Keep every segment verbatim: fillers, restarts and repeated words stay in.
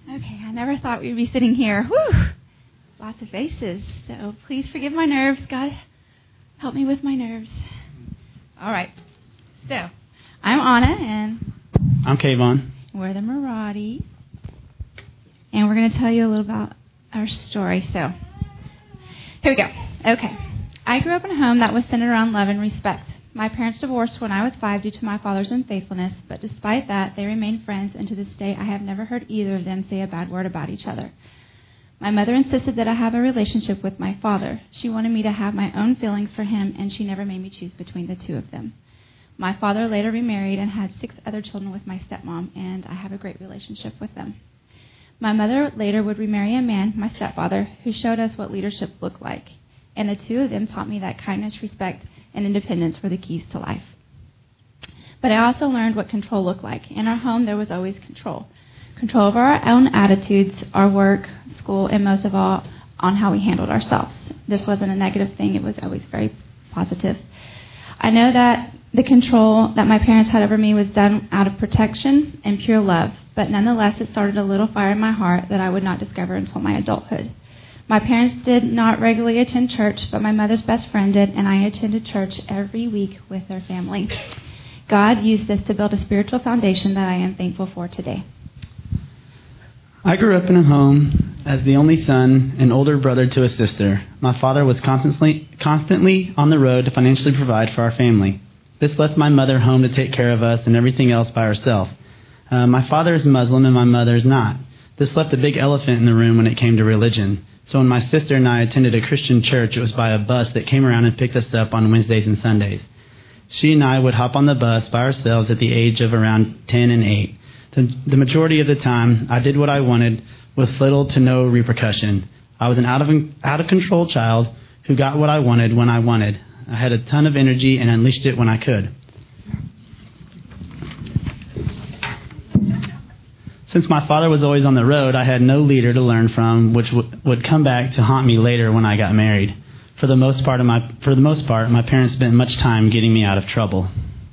Okay, I never thought we'd be sitting here. Whew! Lots of faces. So please forgive my nerves. God, help me with my nerves. All right. So, I'm Anna, and I'm Kayvon. We're the Maraudis. And we're going to tell you a little about our story. So, here we go. Okay. I grew up in a home that was centered around love and respect. My parents divorced when I was five due to my father's unfaithfulness, but despite that, they remained friends, and to this day, I have never heard either of them say a bad word about each other. My mother insisted that I have a relationship with my father. She wanted me to have my own feelings for him, and she never made me choose between the two of them. My father later remarried and had six other children with my stepmom, and I have a great relationship with them. My mother later would remarry a man, my stepfather, who showed us what leadership looked like, and the two of them taught me that kindness, respect, and independence were the keys to life. But I also learned what control looked like. In our home, there was always control. Control over our own attitudes, our work, school, and most of all, on how we handled ourselves. This wasn't a negative thing. It was always very positive. I know that the control that my parents had over me was done out of protection and pure love, but nonetheless, it started a little fire in my heart that I would not discover until my adulthood. My parents did not regularly attend church, but my mother's best friend did, and I attended church every week with their family. God used this to build a spiritual foundation that I am thankful for today. I grew up in a home as the only son and older brother to a sister. My father was constantly constantly on the road to financially provide for our family. This left my mother home to take care of us and everything else by herself. Uh, my father is Muslim and my mother is not. This left a big elephant in the room when it came to religion. So when my sister and I attended a Christian church, it was by a bus that came around and picked us up on Wednesdays and Sundays. She and I would hop on the bus by ourselves at the age of around ten and eight. The, the majority of the time, I did what I wanted with little to no repercussion. I was an out of, out of control child who got what I wanted when I wanted. I had a ton of energy and unleashed it when I could. Since my father was always on the road, I had no leader to learn from, which w- would come back to haunt me later when I got married. For the most part of my for the most part, my parents spent much time getting me out of trouble.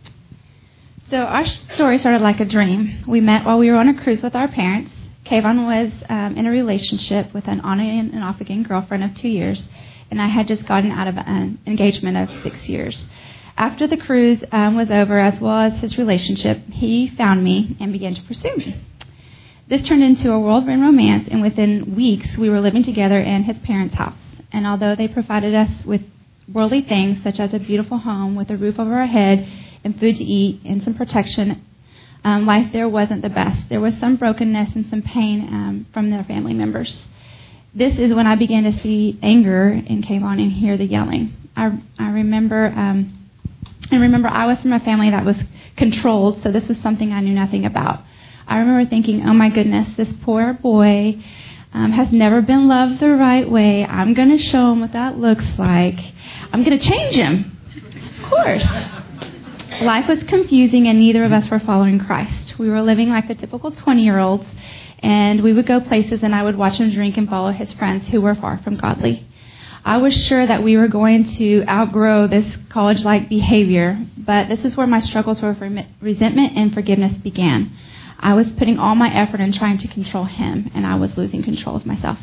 So our story started like a dream. We met while we were on a cruise with our parents. Kayvon was um, in a relationship with an on and off again girlfriend of two years, and I had just gotten out of an engagement of six years. After the cruise um, was over, as well as his relationship, he found me and began to pursue me. This turned into a whirlwind romance, and within weeks, we were living together in his parents' house. And although they provided us with worldly things, such as a beautiful home with a roof over our head and food to eat and some protection, um, life there wasn't the best. There was some brokenness and some pain um, from their family members. This is when I began to see anger in Kayvon and hear the yelling. I, I remember... Um, and remember, I was from a family that was controlled, so this was something I knew nothing about. I remember thinking, oh my goodness, this poor boy um, has never been loved the right way. I'm going to show him what that looks like. I'm going to change him. Of course. Life was confusing, and neither of us were following Christ. We were living like the typical twenty-year-olds, and we would go places, and I would watch him drink and follow his friends who were far from godly. I was sure that we were going to outgrow this college-like behavior, but this is where my struggles with resentment and forgiveness began. I was putting all my effort in trying to control him, and I was losing control of myself.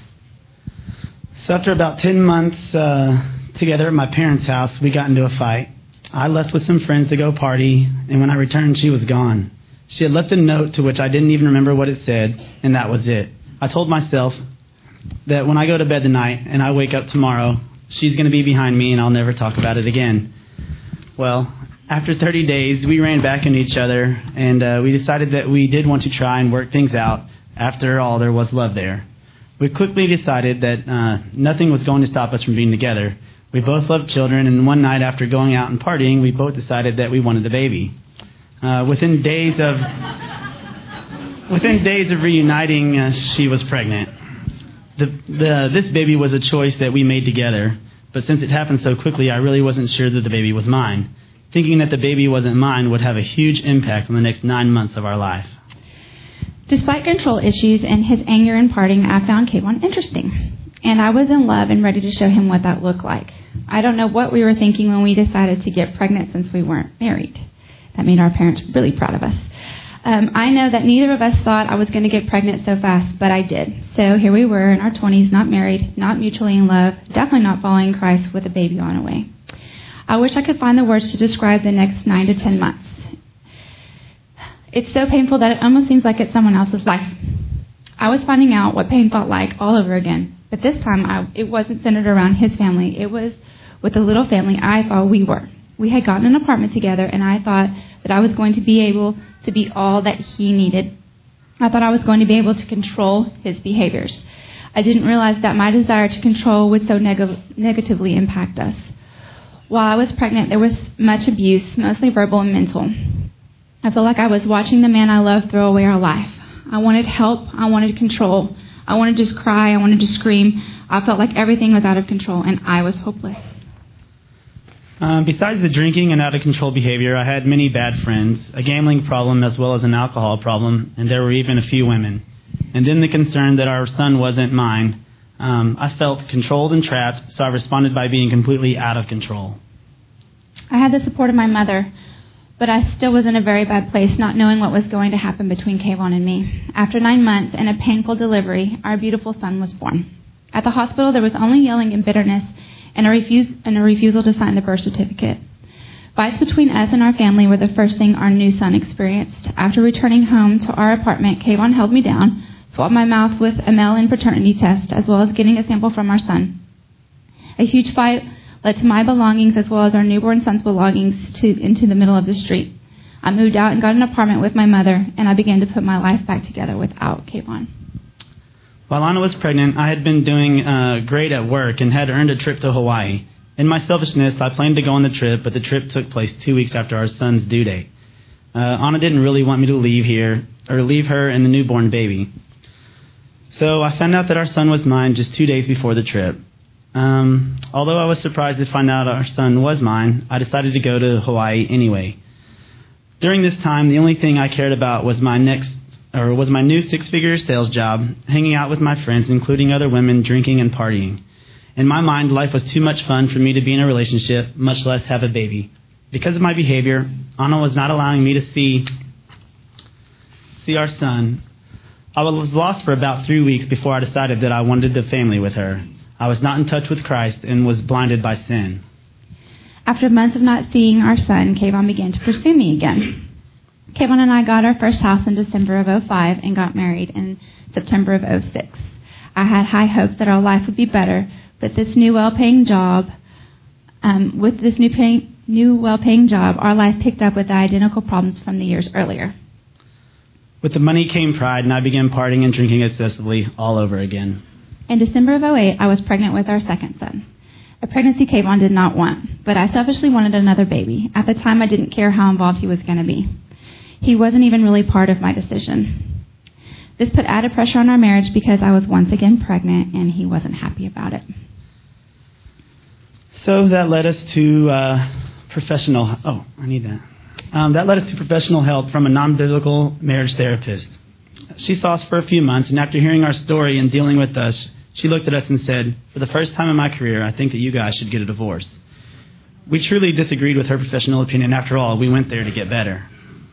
So after about ten months uh, together at my parents' house, we got into a fight. I left with some friends to go party, and when I returned, she was gone. She had left a note to which I didn't even remember what it said, and that was it. I told myself that when I go to bed tonight and I wake up tomorrow, she's going to be behind me and I'll never talk about it again. Well, after thirty days, we ran back into each other, and uh, we decided that we did want to try and work things out. After all, there was love there. We quickly decided that uh, nothing was going to stop us from being together. We both loved children, and one night after going out and partying, we both decided that we wanted a baby. Uh, within days of within days of reuniting, uh, she was pregnant. The, the, this baby was a choice that we made together, but since it happened so quickly, I really wasn't sure that the baby was mine. Thinking that the baby wasn't mine would have a huge impact on the next nine months of our life. Despite control issues and his anger and partying, I found Kayvon interesting, and I was in love and ready to show him what that looked like. I don't know what we were thinking when we decided to get pregnant since we weren't married. That made our parents really proud of us. Um, I know that neither of us thought I was going to get pregnant so fast, but I did. So here we were in our twenties, not married, not mutually in love, definitely not following Christ with a baby on the way. I wish I could find the words to describe the next nine to ten months. It's so painful that it almost seems like it's someone else's life. I was finding out what pain felt like all over again, but this time I, it wasn't centered around his family. It was with the little family I thought we were. We had gotten an apartment together, and I thought that I was going to be able to be all that he needed. I thought I was going to be able to control his behaviors. I didn't realize that my desire to control would so neg- negatively impact us. While I was pregnant, there was much abuse, mostly verbal and mental. I felt like I was watching the man I loved throw away our life. I wanted help. I wanted control. I wanted to just cry. I wanted to scream. I felt like everything was out of control, and I was hopeless. Um, besides the drinking and out-of-control behavior, I had many bad friends, a gambling problem as well as an alcohol problem, and there were even a few women. And then the concern that our son wasn't mine. Um, I felt controlled and trapped, so I responded by being completely out of control. I had the support of my mother, but I still was in a very bad place, not knowing what was going to happen between Kayvon and me. After nine months and a painful delivery, our beautiful son was born. At the hospital, there was only yelling and bitterness, and a, refuse, and a refusal to sign the birth certificate. Fights between us and our family were the first thing our new son experienced. After returning home to our apartment, Kayvon held me down, swabbed my mouth with a mail-in paternity test, as well as getting a sample from our son. A huge fight led to my belongings as well as our newborn son's belongings to, into the middle of the street. I moved out and got an apartment with my mother, and I began to put my life back together without Kayvon. While Anna was pregnant, I had been doing uh, great at work and had earned a trip to Hawaii. In my selfishness, I planned to go on the trip, but the trip took place two weeks after our son's due date. Uh, Anna didn't really want me to leave here, or leave her and the newborn baby. So I found out that our son was mine just two days before the trip. Um, although I was surprised to find out our son was mine, I decided to go to Hawaii anyway. During this time, the only thing I cared about was my next or was my new six-figure sales job, hanging out with my friends, including other women, drinking and partying. In my mind, life was too much fun for me to be in a relationship, much less have a baby. Because of my behavior, Anna was not allowing me to see see our son. I was lost for about three weeks before I decided that I wanted a family with her. I was not in touch with Christ and was blinded by sin. After months of not seeing our son, Kayvon began to pursue me again. Kayvon and I got our first house in December of oh five and got married in September of oh six. I had high hopes that our life would be better, but this new well-paying job, um, with this new, pay, new well-paying job, our life picked up with the identical problems from the years earlier. With the money came pride, and I began partying and drinking excessively all over again. In December of oh eight, I was pregnant with our second son. A pregnancy Kayvon did not want, but I selfishly wanted another baby. At the time, I didn't care how involved he was going to be. He wasn't even really part of my decision. This put added pressure on our marriage because I was once again pregnant, and he wasn't happy about it. So that led us to uh, professional... Oh, I need that. Um, that led us to professional help from a non-biblical marriage therapist. She saw us for a few months, and after hearing our story and dealing with us, she looked at us and said, "For the first time in my career, I think that you guys should get a divorce." We truly disagreed with her professional opinion. After all, we went there to get better.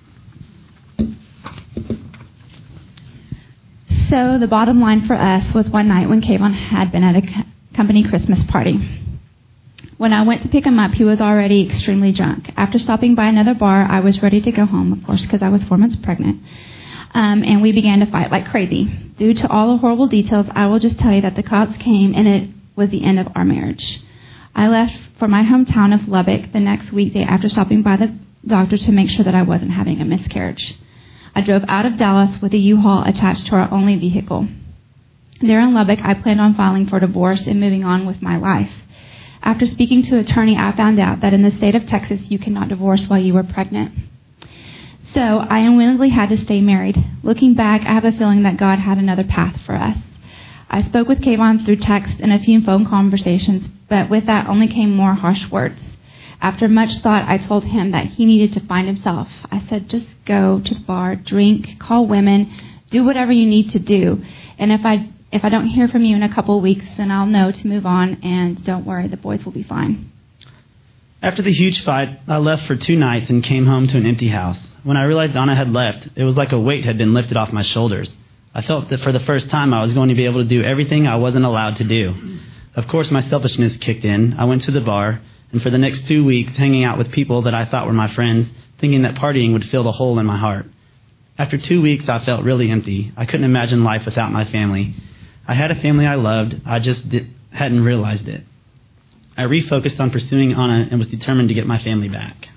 So the bottom line for us was one night when Kayvon had been at a company Christmas party. When I went to pick him up, he was already extremely drunk. After stopping by another bar, I was ready to go home, of course, because I was four months pregnant. Um, and we began to fight like crazy. Due to all the horrible details, I will just tell you that the cops came, and it was the end of our marriage. I left for my hometown of Lubbock the next weekday after stopping by the doctor to make sure that I wasn't having a miscarriage. I drove out of Dallas with a U-Haul attached to our only vehicle. There in Lubbock, I planned on filing for divorce and moving on with my life. After speaking to an attorney, I found out that in the state of Texas, you cannot divorce while you were pregnant. So I unwillingly had to stay married. Looking back, I have a feeling that God had another path for us. I spoke with Kayvon through text and a few phone conversations, but with that only came more harsh words. After much thought, I told him that he needed to find himself. I said, just go to the bar, drink, call women, do whatever you need to do. And if I if I don't hear from you in a couple of weeks, then I'll know to move on, and don't worry, the boys will be fine. After the huge fight, I left for two nights and came home to an empty house. When I realized Donna had left, it was like a weight had been lifted off my shoulders. I felt that for the first time I was going to be able to do everything I wasn't allowed to do. Of course, my selfishness kicked in. I went to the bar, and for the next two weeks, hanging out with people that I thought were my friends, thinking that partying would fill the hole in my heart. After two weeks, I felt really empty. I couldn't imagine life without my family. I had a family I loved. I just did, hadn't realized it. I refocused on pursuing Anna and was determined to get my family back.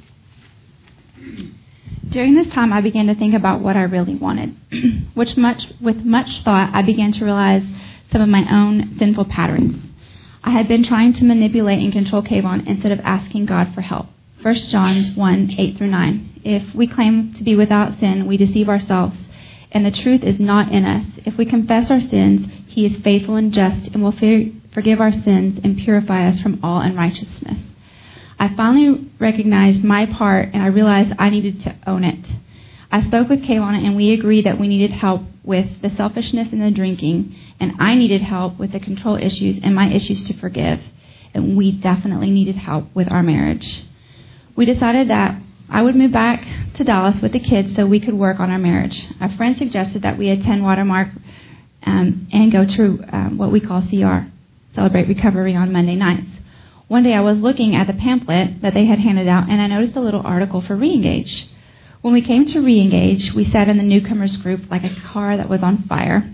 During this time, I began to think about what I really wanted, which much, with much thought, I began to realize some of my own sinful patterns. I had been trying to manipulate and control Kayvon instead of asking God for help. First John one, eight through nine. If we claim to be without sin, we deceive ourselves, and the truth is not in us. If we confess our sins, he is faithful and just and will forgive our sins and purify us from all unrighteousness. I finally recognized my part, and I realized I needed to own it. I spoke with Kayvon, and we agreed that we needed help with the selfishness and the drinking, and I needed help with the control issues and my issues to forgive. And we definitely needed help with our marriage. We decided that I would move back to Dallas with the kids so we could work on our marriage. A friend suggested that we attend Watermark um, and go to um, what we call C R, Celebrate Recovery, on Monday nights. One day I was looking at the pamphlet that they had handed out, and I noticed a little article for Reengage. When we came to Reengage, we sat in the newcomers group like a car that was on fire.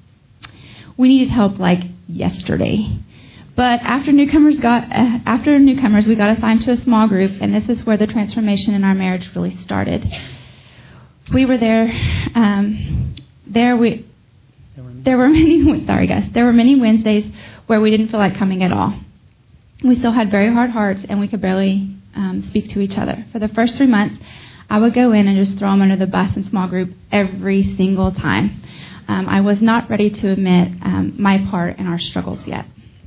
We needed help like yesterday. But after newcomers got uh, after newcomers, we got assigned to a small group, and this is where the transformation in our marriage really started. We were there. Um, there we there were many. Sorry, guys. There were many Wednesdays where we didn't feel like coming at all. We still had very hard hearts, and we could barely um, speak to each other. For the first three months, I would go in and just throw them under the bus in small group every single time. Um, I was not ready to admit um, my part in our struggles yet.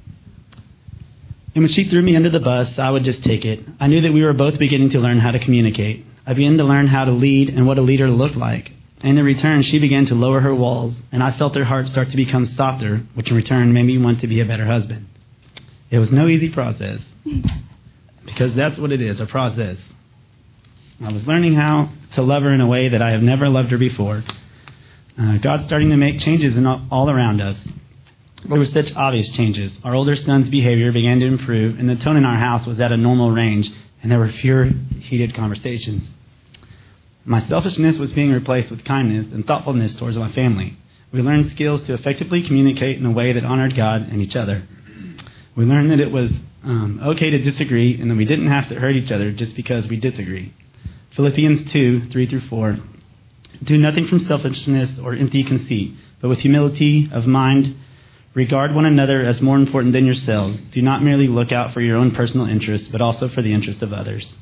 And when she threw me under the bus, I would just take it. I knew that we were both beginning to learn how to communicate. I began to learn how to lead and what a leader looked like. And in return, she began to lower her walls, and I felt her heart start to become softer, which in return made me want to be a better husband. It was no easy process, because that's what it is, a process. I was learning how to love her in a way that I have never loved her before. Uh, God's starting to make changes in all, all around us. There were such obvious changes. Our older son's behavior began to improve, and the tone in our house was at a normal range, and there were fewer heated conversations. My selfishness was being replaced with kindness and thoughtfulness towards my family. We learned skills to effectively communicate in a way that honored God and each other. We learned that it was um, okay to disagree, and that we didn't have to hurt each other just because we disagree. Philippians two, three through four. Do nothing from selfishness or empty conceit, but with humility of mind, regard one another as more important than yourselves. Do not merely look out for your own personal interests, but also for the interest of others.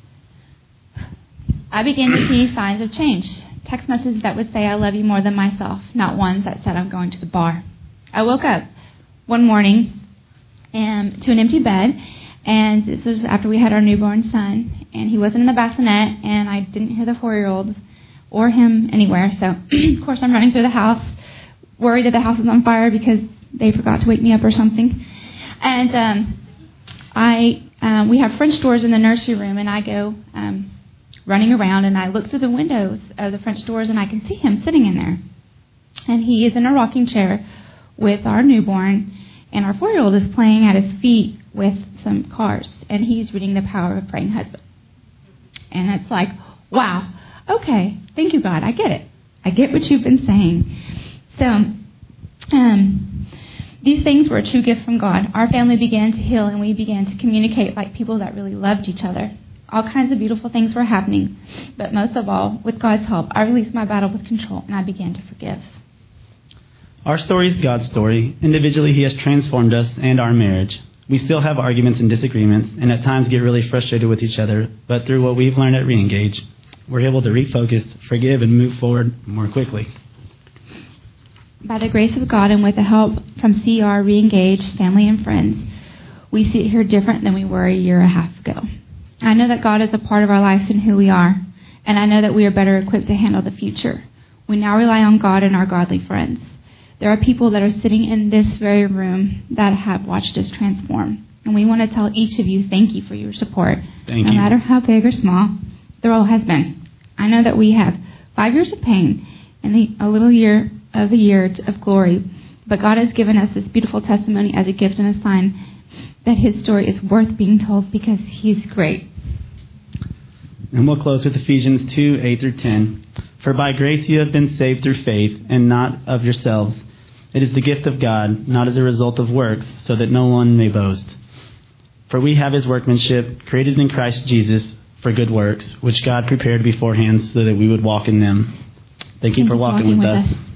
I began to see signs of change. Text messages that would say, I love you more than myself, not ones that said, I'm going to the bar. I woke up one morning and, to an empty bed, and this was after we had our newborn son, and he wasn't in the bassinet, and I didn't hear the four-year-old or him anywhere. So, of course, I'm running through the house, worried that the house was on fire because they forgot to wake me up or something. And um, I, um, we have French doors in the nursery room, and I go um, running around, and I look through the windows of the French doors, and I can see him sitting in there. And he is in a rocking chair with our newborn, and our four-year-old is playing at his feet with some cars, and he's reading The Power of a Praying Husband. And it's like, wow, okay, thank you, God, I get it. I get what you've been saying. So, um, these things were a true gift from God. Our family began to heal, and we began to communicate like people that really loved each other. All kinds of beautiful things were happening, but most of all, with God's help, I released my battle with control, and I began to forgive. Our story is God's story. Individually, He has transformed us and our marriage. We still have arguments and disagreements, and at times get really frustrated with each other, but through what we've learned at Reengage, we're able to refocus, forgive, and move forward more quickly. By the grace of God and with the help from C R, Reengage, family, and friends, we sit here different than we were a year and a half ago. I know that God is a part of our lives and who we are, and I know that we are better equipped to handle the future. We now rely on God and our godly friends. There are people that are sitting in this very room that have watched us transform, and we want to tell each of you thank you for your support. Thank no you. matter how big or small, the role has been. I know that we have five years of pain and the, a little year of a year of glory, but God has given us this beautiful testimony as a gift and a sign that his story is worth being told because he's great. And we'll close with Ephesians two, eight through ten. For by grace you have been saved through faith, and not of yourselves. It is the gift of God, not as a result of works, so that no one may boast. For we have his workmanship, created in Christ Jesus, for good works, which God prepared beforehand so that we would walk in them. Thank you Thank for walking, walking with, with us. us.